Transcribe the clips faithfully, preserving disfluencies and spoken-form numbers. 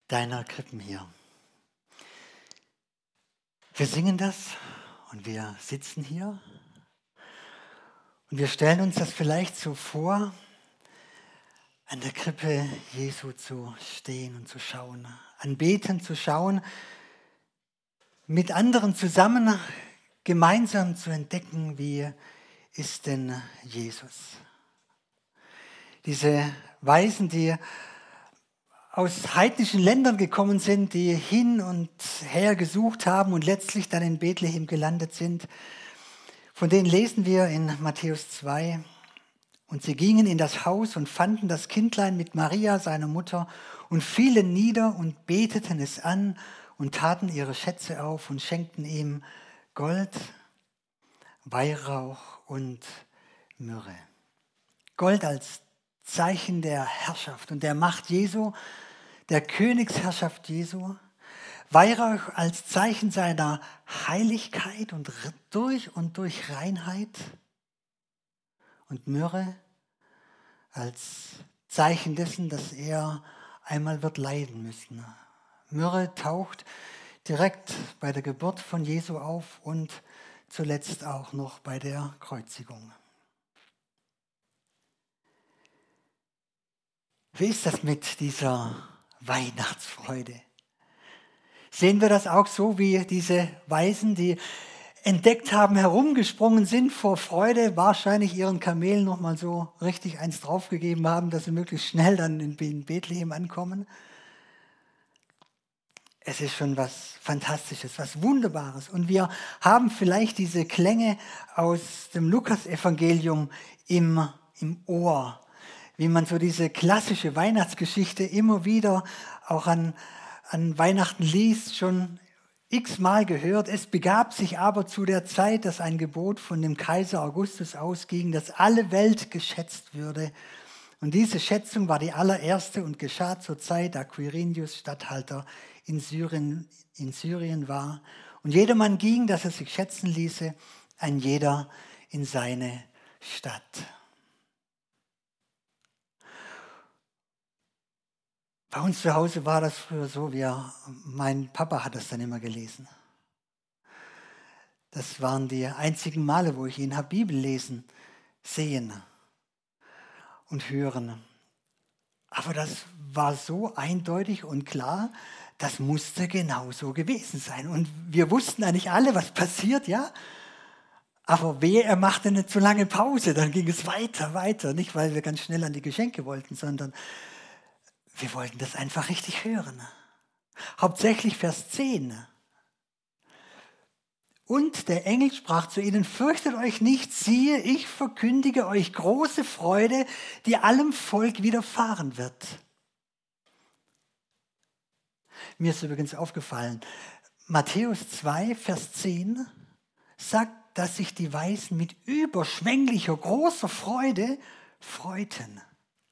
deiner Krippen hier. Wir singen das und wir sitzen hier und wir stellen uns das vielleicht so vor, an der Krippe Jesu zu stehen und zu schauen, anbeten zu schauen, mit anderen zusammen gemeinsam zu entdecken, wie ist denn Jesus. Diese Weisen, die aus heidnischen Ländern gekommen sind, die hin und her gesucht haben und letztlich dann in Bethlehem gelandet sind, von denen lesen wir in Matthäus zwei. Und sie gingen in das Haus und fanden das Kindlein mit Maria, seiner Mutter, und fielen nieder und beteten es an und taten ihre Schätze auf und schenkten ihm Gold, Weihrauch und Myrrhe. Gold als Zeichen der Herrschaft und der Macht Jesu, der Königsherrschaft Jesu. Weihrauch als Zeichen seiner Heiligkeit und durch und durch Reinheit. Und Myrrhe als Zeichen dessen, dass er einmal wird leiden müssen. Myrrhe taucht direkt bei der Geburt von Jesu auf und zuletzt auch noch bei der Kreuzigung. Wie ist das mit dieser Weihnachtsfreude? Sehen wir das auch so wie diese Weisen, die entdeckt haben, herumgesprungen sind vor Freude, wahrscheinlich ihren Kamelen noch mal so richtig eins draufgegeben haben, dass sie möglichst schnell dann in Bethlehem ankommen? Es ist schon was Fantastisches, was Wunderbares. Und wir haben vielleicht diese Klänge aus dem Lukas-Evangelium im, im Ohr, wie man so diese klassische Weihnachtsgeschichte immer wieder auch an, an Weihnachten liest, schon x-mal gehört. Es begab sich aber zu der Zeit, dass ein Gebot von dem Kaiser Augustus ausging, dass alle Welt geschätzt würde. Und diese Schätzung war die allererste und geschah zur Zeit, da Quirinius Statthalter in Syrien, in Syrien war. Und jedermann ging, dass er sich schätzen ließe, ein jeder in seine Stadt. Bei uns zu Hause war das früher so, wir, mein Papa hat das dann immer gelesen. Das waren die einzigen Male, wo ich ihn habe Bibel lesen, sehen und hören. Aber das war so eindeutig und klar, das musste genau so gewesen sein. Und wir wussten eigentlich alle, was passiert, ja? Aber wehe, er machte nicht so lange Pause, dann ging es weiter, weiter. Nicht, weil wir ganz schnell an die Geschenke wollten, sondern wir wollten das einfach richtig hören. Hauptsächlich Vers zehn. Und der Engel sprach zu ihnen, fürchtet euch nicht, siehe, ich verkündige euch große Freude, die allem Volk widerfahren wird. Mir ist übrigens aufgefallen, Matthäus zwei, Vers zehn sagt, dass sich die Weisen mit überschwänglicher, großer Freude freuten.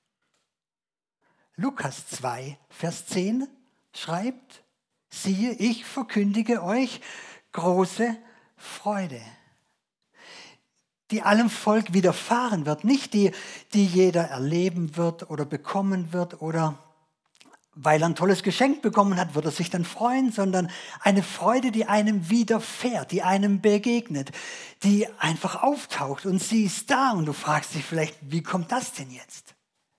Lukas zwei, Vers zehn schreibt, siehe, ich verkündige euch große Freude, die allem Volk widerfahren wird, nicht die, die jeder erleben wird oder bekommen wird oder weil er ein tolles Geschenk bekommen hat, wird er sich dann freuen, sondern eine Freude, die einem widerfährt, die einem begegnet, die einfach auftaucht und sie ist da und du fragst dich vielleicht, wie kommt das denn jetzt?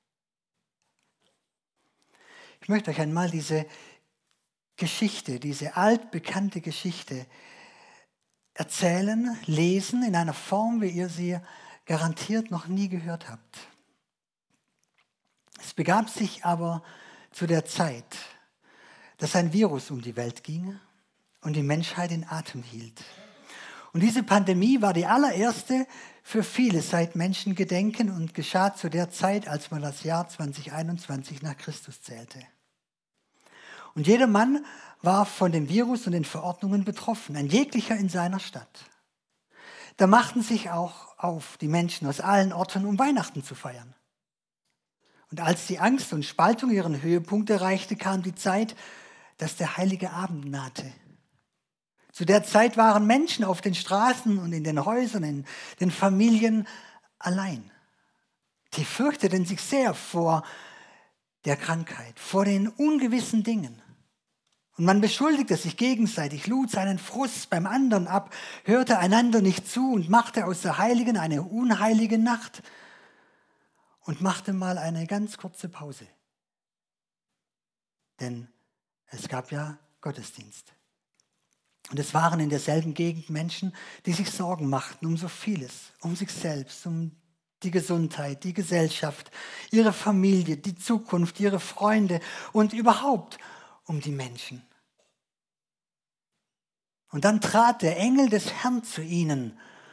Ich möchte euch einmal diese Geschichte, diese altbekannte Geschichte erzählen, lesen in einer Form, wie ihr sie garantiert noch nie gehört habt. Es begab sich aber zu der Zeit, dass ein Virus um die Welt ging und die Menschheit in Atem hielt. Und diese Pandemie war die allererste für viele seit Menschengedenken und geschah zu der Zeit, als man das Jahr zwanzig einundzwanzig nach Christus zählte. Und jeder Mann war von dem Virus und den Verordnungen betroffen, ein jeglicher in seiner Stadt. Da machten sich auch auf die Menschen aus allen Orten, um Weihnachten zu feiern. Und als die Angst und Spaltung ihren Höhepunkt erreichte, kam die Zeit, dass der heilige Abend nahte. Zu der Zeit waren Menschen auf den Straßen und in den Häusern, in den Familien allein. Die fürchteten sich sehr vor der Krankheit, vor den ungewissen Dingen. Und man beschuldigte sich gegenseitig, lud seinen Frust beim anderen ab, hörte einander nicht zu und machte aus der heiligen eine unheilige Nacht und machte mal eine ganz kurze Pause. Denn es gab ja Gottesdienst. Und es waren in derselben Gegend Menschen, die sich Sorgen machten um so vieles, um sich selbst, um die Gesundheit, die Gesellschaft, ihre Familie, die Zukunft, ihre Freunde und überhaupt um die Menschen. Und dann trat der Engel des Herrn zu ihnen.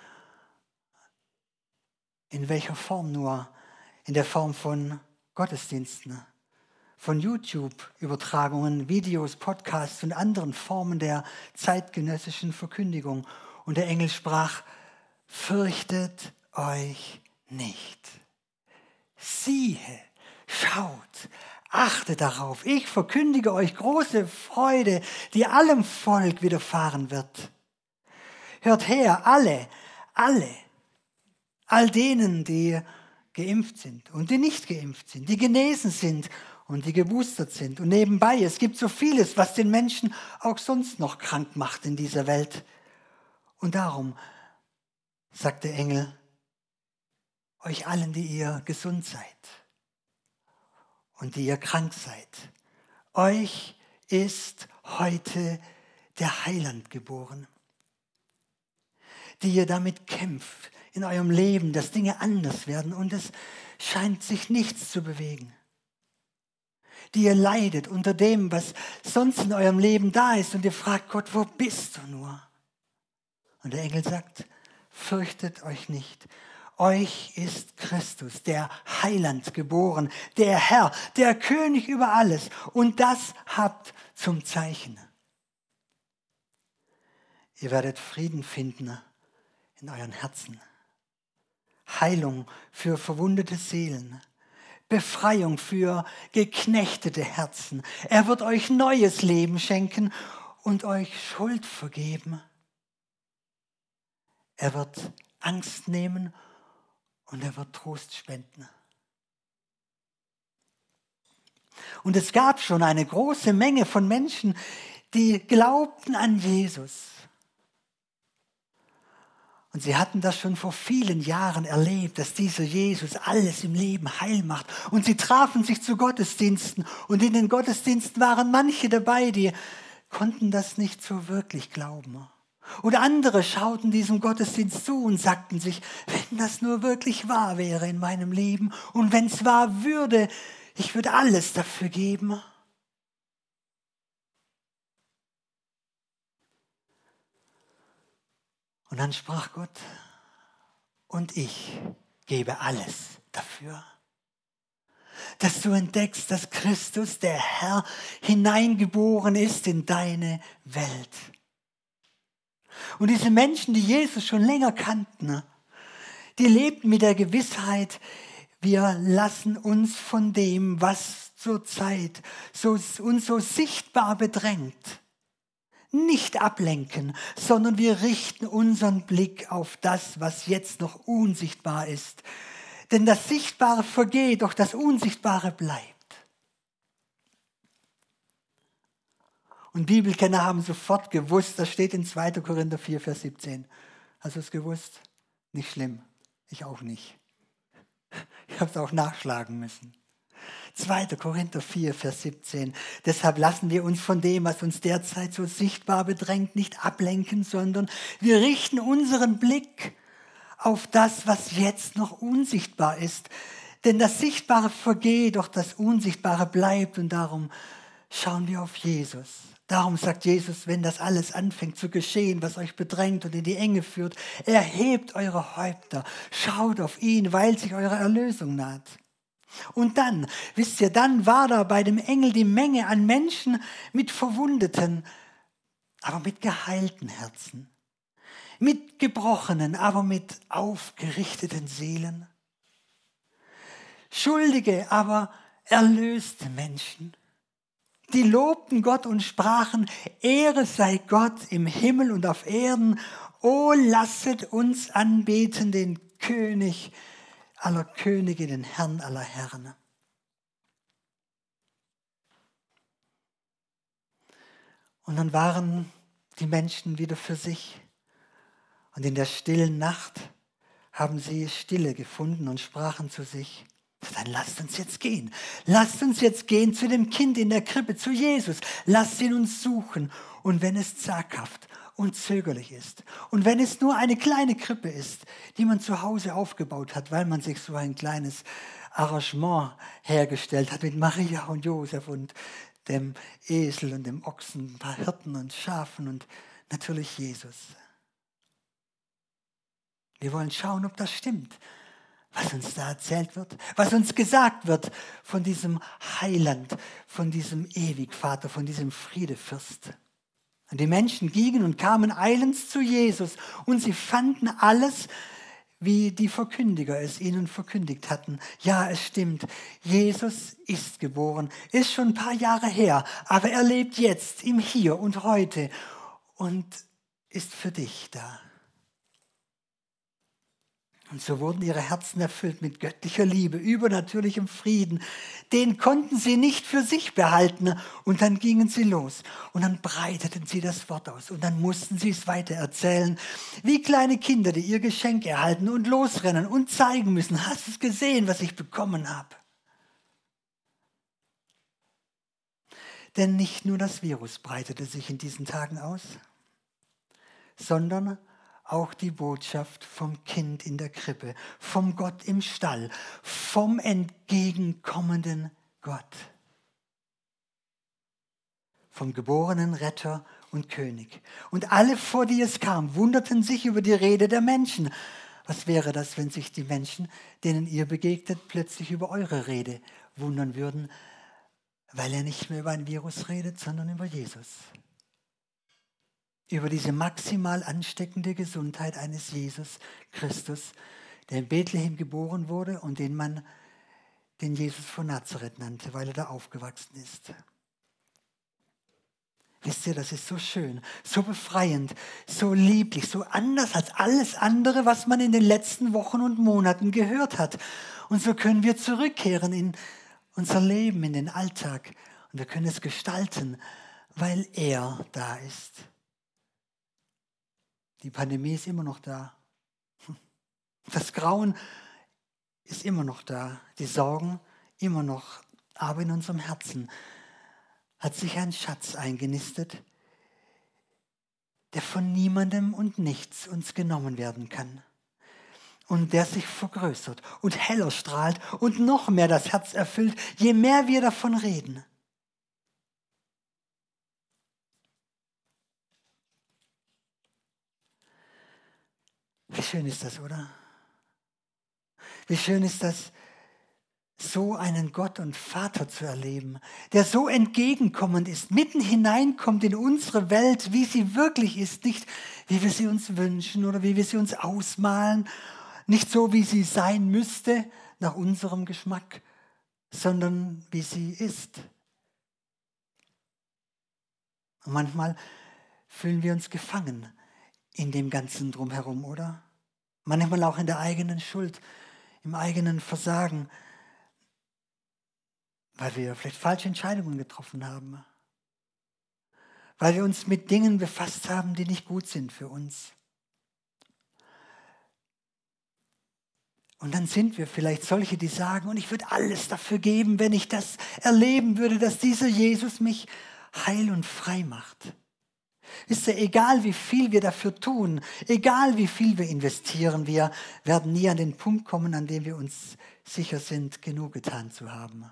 In welcher Form nur? In der Form von Gottesdiensten, von YouTube-Übertragungen, Videos, Podcasts und anderen Formen der zeitgenössischen Verkündigung. Und der Engel sprach, fürchtet euch nicht. Siehe, schaut, achtet darauf, ich verkündige euch große Freude, die allem Volk widerfahren wird. Hört her, alle, alle, all denen, die geimpft sind und die nicht geimpft sind, die genesen sind und die geboostert sind. Und nebenbei, es gibt so vieles, was den Menschen auch sonst noch krank macht in dieser Welt. Und darum, sagt der Engel, euch allen, die ihr gesund seid und die ihr krank seid, euch ist heute der Heiland geboren, die ihr damit kämpft in eurem Leben, dass Dinge anders werden und es scheint sich nichts zu bewegen. Die ihr leidet unter dem, was sonst in eurem Leben da ist und ihr fragt Gott, wo bist du nur? Und der Engel sagt, fürchtet euch nicht. Euch ist Christus, der Heiland, geboren, der Herr, der König über alles. Und das habt zum Zeichen. Ihr werdet Frieden finden in euren Herzen. Heilung für verwundete Seelen. Befreiung für geknechtete Herzen. Er wird euch neues Leben schenken und euch Schuld vergeben. Er wird Angst nehmen und er wird Trost spenden. Und es gab schon eine große Menge von Menschen, die glaubten an Jesus. Und sie hatten das schon vor vielen Jahren erlebt, dass dieser Jesus alles im Leben heil macht. Und sie trafen sich zu Gottesdiensten. Und in den Gottesdiensten waren manche dabei, die konnten das nicht so wirklich glauben. Oder andere schauten diesem Gottesdienst zu und sagten sich, wenn das nur wirklich wahr wäre in meinem Leben und wenn es wahr würde, ich würde alles dafür geben. Und dann sprach Gott, und ich gebe alles dafür, dass du entdeckst, dass Christus, der Herr, hineingeboren ist in deine Welt. Und diese Menschen, die Jesus schon länger kannten, die lebten mit der Gewissheit, wir lassen uns von dem, was zurzeit so, uns so sichtbar bedrängt, nicht ablenken, sondern wir richten unseren Blick auf das, was jetzt noch unsichtbar ist. Denn das Sichtbare vergeht, doch das Unsichtbare bleibt. Und Bibelkenner haben sofort gewusst, das steht in zweiter Korinther vier, Vers siebzehn. Hast du es gewusst? Nicht schlimm, ich auch nicht. Ich habe es auch nachschlagen müssen. zweiter Korinther vier, Vers siebzehn. Deshalb lassen wir uns von dem, was uns derzeit so sichtbar bedrängt, nicht ablenken, sondern wir richten unseren Blick auf das, was jetzt noch unsichtbar ist. Denn das Sichtbare vergeht, doch das Unsichtbare bleibt und darum schauen wir auf Jesus. Darum sagt Jesus, wenn das alles anfängt zu geschehen, was euch bedrängt und in die Enge führt, erhebt eure Häupter, schaut auf ihn, weil sich eure Erlösung naht. Und dann, wisst ihr, dann war da bei dem Engel die Menge an Menschen mit verwundeten, aber mit geheilten Herzen, mit gebrochenen, aber mit aufgerichteten Seelen, schuldige, aber erlöste Menschen. Die lobten Gott und sprachen, Ehre sei Gott im Himmel und auf Erden. O lasset uns anbeten den König aller Könige, den Herrn aller Herren. Und dann waren die Menschen wieder für sich. Und in der stillen Nacht haben sie Stille gefunden und sprachen zu sich: Dann lasst uns jetzt gehen. Lasst uns jetzt gehen zu dem Kind in der Krippe, zu Jesus. Lasst ihn uns suchen. Und wenn es zaghaft und zögerlich ist und wenn es nur eine kleine Krippe ist, die man zu Hause aufgebaut hat, weil man sich so ein kleines Arrangement hergestellt hat mit Maria und Josef und dem Esel und dem Ochsen, ein paar Hirten und Schafen und natürlich Jesus. Wir wollen schauen, ob das stimmt, was uns da erzählt wird, was uns gesagt wird von diesem Heiland, von diesem Ewigvater, von diesem Friedefürst. Und die Menschen gingen und kamen eilends zu Jesus und sie fanden alles, wie die Verkündiger es ihnen verkündigt hatten. Ja, es stimmt, Jesus ist geboren, ist schon ein paar Jahre her, aber er lebt jetzt im Hier und Heute und ist für dich da. Und so wurden ihre Herzen erfüllt mit göttlicher Liebe, übernatürlichem Frieden. Den konnten sie nicht für sich behalten. Und dann gingen sie los. Und dann breiteten sie das Wort aus. Und dann mussten sie es weitererzählen. Wie kleine Kinder, die ihr Geschenk erhalten und losrennen und zeigen müssen: Hast du es gesehen, was ich bekommen habe? Denn nicht nur das Virus breitete sich in diesen Tagen aus, sondern auch die Botschaft vom Kind in der Krippe, vom Gott im Stall, vom entgegenkommenden Gott, vom geborenen Retter und König. Und alle, vor die es kam, wunderten sich über die Rede der Menschen. Was wäre das, wenn sich die Menschen, denen ihr begegnet, plötzlich über eure Rede wundern würden, weil er nicht mehr über ein Virus redet, sondern über Jesus? Über diese maximal ansteckende Gesundheit eines Jesus Christus, der in Bethlehem geboren wurde und den man den Jesus von Nazareth nannte, weil er da aufgewachsen ist. Wisst ihr, das ist so schön, so befreiend, so lieblich, so anders als alles andere, was man in den letzten Wochen und Monaten gehört hat. Und so können wir zurückkehren in unser Leben, in den Alltag. Und wir können es gestalten, weil er da ist. Die Pandemie ist immer noch da. Das Grauen ist immer noch da. Die Sorgen immer noch. Aber in unserem Herzen hat sich ein Schatz eingenistet, der von niemandem und nichts uns genommen werden kann. Und der sich vergrößert und heller strahlt und noch mehr das Herz erfüllt, je mehr wir davon reden. Wie schön ist das, oder? Wie schön ist das, so einen Gott und Vater zu erleben, der so entgegenkommend ist, mitten hineinkommt in unsere Welt, wie sie wirklich ist, nicht wie wir sie uns wünschen oder wie wir sie uns ausmalen, nicht so, wie sie sein müsste nach unserem Geschmack, sondern wie sie ist. Und manchmal fühlen wir uns gefangen in dem Ganzen drumherum, oder? Manchmal auch in der eigenen Schuld, im eigenen Versagen, weil wir vielleicht falsche Entscheidungen getroffen haben, weil wir uns mit Dingen befasst haben, die nicht gut sind für uns. Und dann sind wir vielleicht solche, die sagen: Und ich würde alles dafür geben, wenn ich das erleben würde, dass dieser Jesus mich heil und frei macht. Wisst ihr, egal wie viel wir dafür tun, egal wie viel wir investieren, wir werden nie an den Punkt kommen, an dem wir uns sicher sind, genug getan zu haben.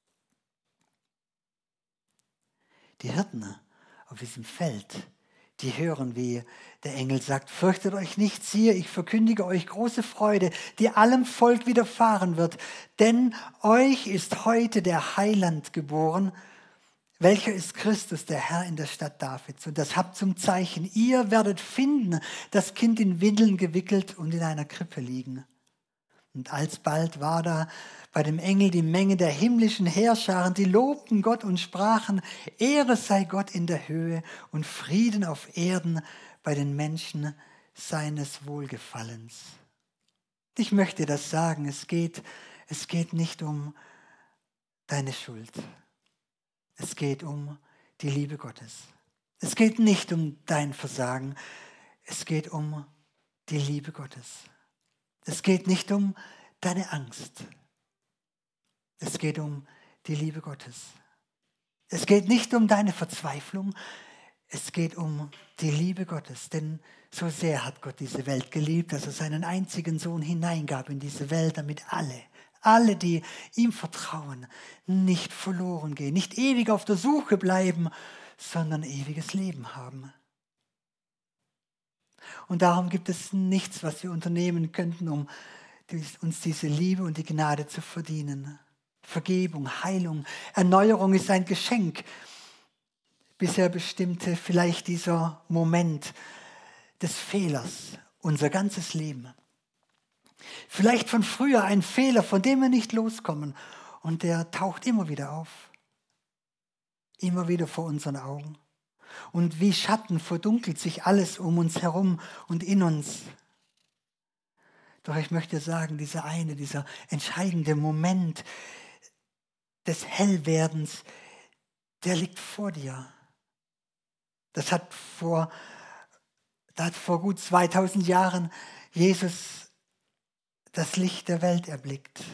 Die Hirten auf diesem Feld, die hören, wie der Engel sagt: Fürchtet euch nicht, siehe, ich verkündige euch große Freude, die allem Volk widerfahren wird. Denn euch ist heute der Heiland geboren, welcher ist Christus, der Herr in der Stadt Davids. Und das habt zum Zeichen: Ihr werdet finden, das Kind in Windeln gewickelt und in einer Krippe liegen. Und alsbald war da bei dem Engel die Menge der himmlischen Heerscharen, die lobten Gott und sprachen: Ehre sei Gott in der Höhe und Frieden auf Erden bei den Menschen seines Wohlgefallens. Ich möchte das sagen, es geht, es geht nicht um deine Schuld. Es geht um die Liebe Gottes. Es geht nicht um dein Versagen, es geht um die Liebe Gottes. Es geht nicht um deine Angst. Es geht um die Liebe Gottes. Es geht nicht um deine Verzweiflung, es geht um die Liebe Gottes. Denn so sehr hat Gott diese Welt geliebt, dass er seinen einzigen Sohn hineingab in diese Welt, damit alle, alle, die ihm vertrauen, nicht verloren gehen, nicht ewig auf der Suche bleiben, sondern ewiges Leben haben. Und darum gibt es nichts, was wir unternehmen könnten, um uns diese Liebe und die Gnade zu verdienen. Vergebung, Heilung, Erneuerung ist ein Geschenk. Bisher bestimmte vielleicht dieser Moment des Fehlers unser ganzes Leben. Vielleicht von früher ein Fehler, von dem wir nicht loskommen. Und der taucht immer wieder auf. Immer wieder vor unseren Augen. Und wie Schatten verdunkelt sich alles um uns herum und in uns. Doch ich möchte sagen, dieser eine, dieser entscheidende Moment des Hellwerdens, der liegt vor dir. Das hat vor, das hat vor gut zweitausend Jahren Jesus das Licht der Welt erblickt.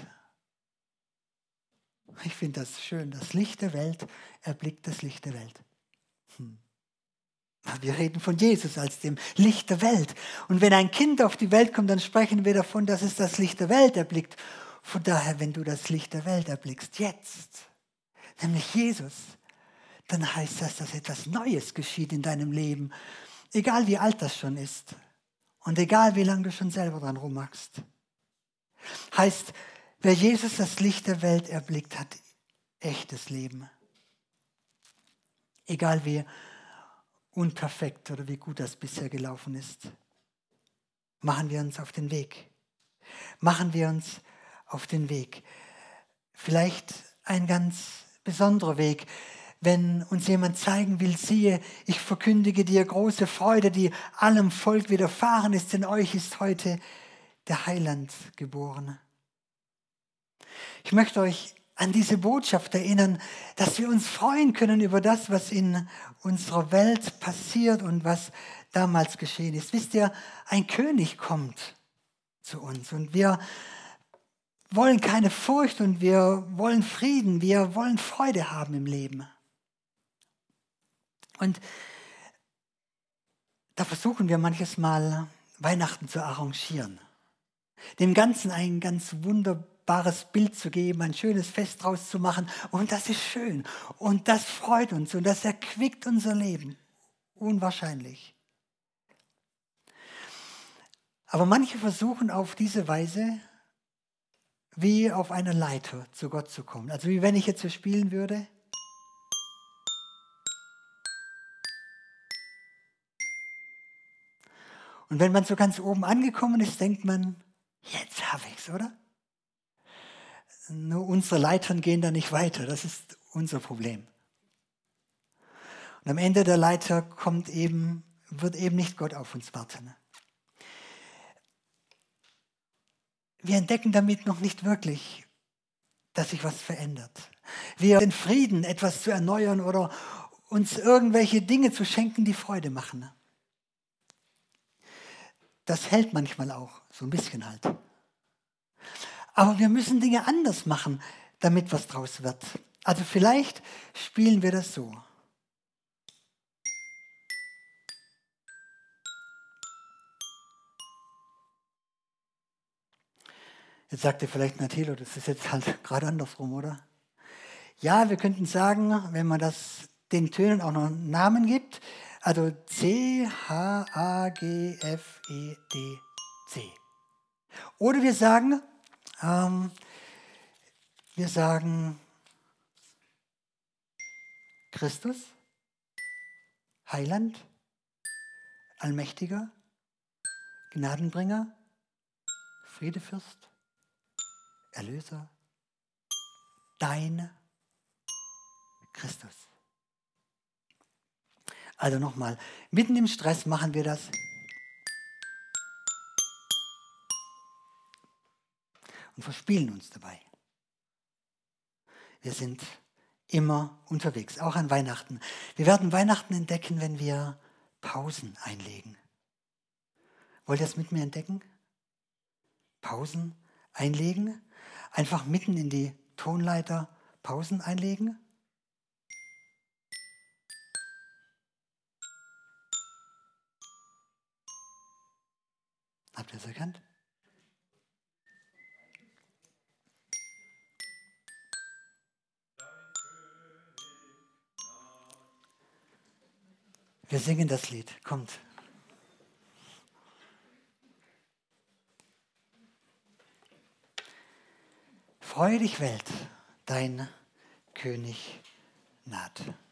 Ich finde das schön, das Licht der Welt erblickt das Licht der Welt. Hm. Wir reden von Jesus als dem Licht der Welt. Und wenn ein Kind auf die Welt kommt, dann sprechen wir davon, dass es das Licht der Welt erblickt. Von daher, wenn du das Licht der Welt erblickst, jetzt, nämlich Jesus, dann heißt das, dass etwas Neues geschieht in deinem Leben. Egal wie alt das schon ist und egal wie lange du schon selber dran rummachst. Heißt, wer Jesus das Licht der Welt erblickt, hat echtes Leben. Egal wie unperfekt oder wie gut das bisher gelaufen ist. Machen wir uns auf den Weg. Machen wir uns auf den Weg. Vielleicht ein ganz besonderer Weg, wenn uns jemand zeigen will, siehe, ich verkündige dir große Freude, die allem Volk widerfahren ist, denn euch ist heute der Heiland geboren. Ich möchte euch an diese Botschaft erinnern, dass wir uns freuen können über das, was in unserer Welt passiert und was damals geschehen ist. Wisst ihr, ein König kommt zu uns und wir wollen keine Furcht und wir wollen Frieden, wir wollen Freude haben im Leben. Und da versuchen wir manches Mal, Weihnachten zu arrangieren. Dem Ganzen ein ganz wunderbares Bild zu geben, ein schönes Fest draus zu machen. Und das ist schön. Und das freut uns und das erquickt unser Leben. Unwahrscheinlich. Aber manche versuchen auf diese Weise, wie auf einer Leiter zu Gott zu kommen. Also wie wenn ich jetzt so spielen würde. Und wenn man so ganz oben angekommen ist, denkt man, jetzt habe ich es, oder? Nur unsere Leitern gehen da nicht weiter, das ist unser Problem. Und am Ende der Leiter kommt eben, wird eben nicht Gott auf uns warten. Wir entdecken damit noch nicht wirklich, dass sich was verändert. Wir den Frieden, etwas zu erneuern oder uns irgendwelche Dinge zu schenken, die Freude machen. Das hält manchmal auch, so ein bisschen halt. Aber wir müssen Dinge anders machen, damit was draus wird. Also vielleicht spielen wir das so. Jetzt sagt ihr vielleicht, Nathilo, das ist jetzt halt gerade andersrum, oder? Ja, wir könnten sagen, wenn man das den Tönen auch noch einen Namen gibt, also C, H, A, G, F, E, D, C. Oder wir sagen, ähm, wir sagen Christus, Heiland, Allmächtiger, Gnadenbringer, Friedefürst, Erlöser, dein Christus. Also nochmal, mitten im Stress machen wir das. Und verspielen uns dabei. Wir sind immer unterwegs, auch an Weihnachten. Wir werden Weihnachten entdecken, wenn wir Pausen einlegen. Wollt ihr es mit mir entdecken? Pausen einlegen? Einfach mitten in die Tonleiter Pausen einlegen? Habt ihr es erkannt? Wir singen das Lied. Kommt. Freu dich, Welt, dein König naht.